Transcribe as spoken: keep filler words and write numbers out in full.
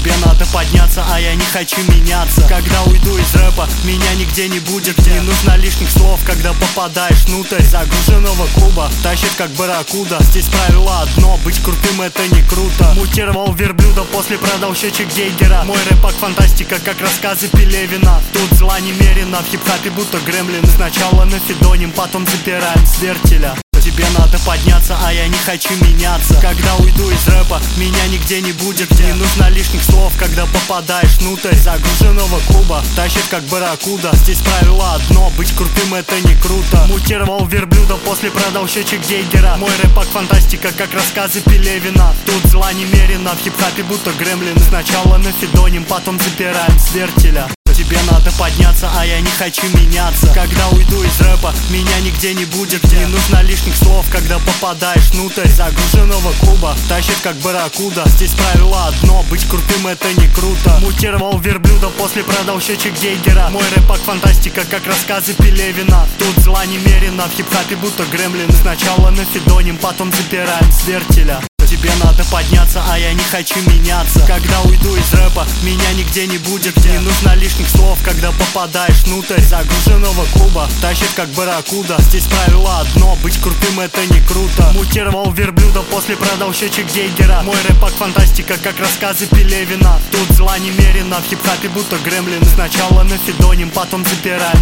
Тебе надо подняться, а я не хочу меняться. Когда уйду из рэпа, меня нигде не будет. Не нужно лишних слов, когда попадаешь внутрь загруженного куба. Тащит как барракуда. Здесь правило одно: быть крутым это не круто. Мутировал верблюда, после продал счетчик Гейгера. Мой рэпак фантастика, как рассказы Пелевина. Тут зла немерено, в хип-хапе будто гремлины. Сначала на фидоним, потом запираем с вертеля. Тебе надо подняться, а я не хочу меняться. Когда уйду из рэпа, меня нигде не будет. Не нужно лишних слов, когда попадаешь внутрь загруженного куба. Тащит как барракуда. Здесь правило одно: быть крутым это не круто. Мутировал верблюда, после продал счетчик Гейгера. Мой рэпак фантастика, как рассказы Пелевина. Тут зла немерено, в хип-хапе будто гремлины. Сначала на фидоним, потом запираем с вертеля. Тебе надо подняться, а я не хочу меняться. Когда уйду из рэпа, меня нигде не будет. Не нужно лишних слов, когда попадаешь внутрь загруженного куба. Тащит как барракуда. Здесь правило одно: быть крутым это не круто. Мутировал верблюда, после продал счетчик Гейгера. Мой рэпак фантастика, как рассказы Пелевина. Тут зла немерено, в хип-хапе будто гремлины. Сначала на фидоним, потом запираем с вертеля. Тебе надо подняться, а я не хочу меняться. Когда уйду из рэпа, меня нигде не будет. Не нужно лишних слов, когда попадаешь внутрь загруженного куба. Тащит как барракуда. Здесь правило одно: быть крутым это не круто. Мутировал верблюда, после продал счетчик Гейгера. Мой рэпак фантастика, как рассказы Пелевина. Тут зла немерено, в хип-хапе будто гремлины. Сначала на фидоним, потом запираем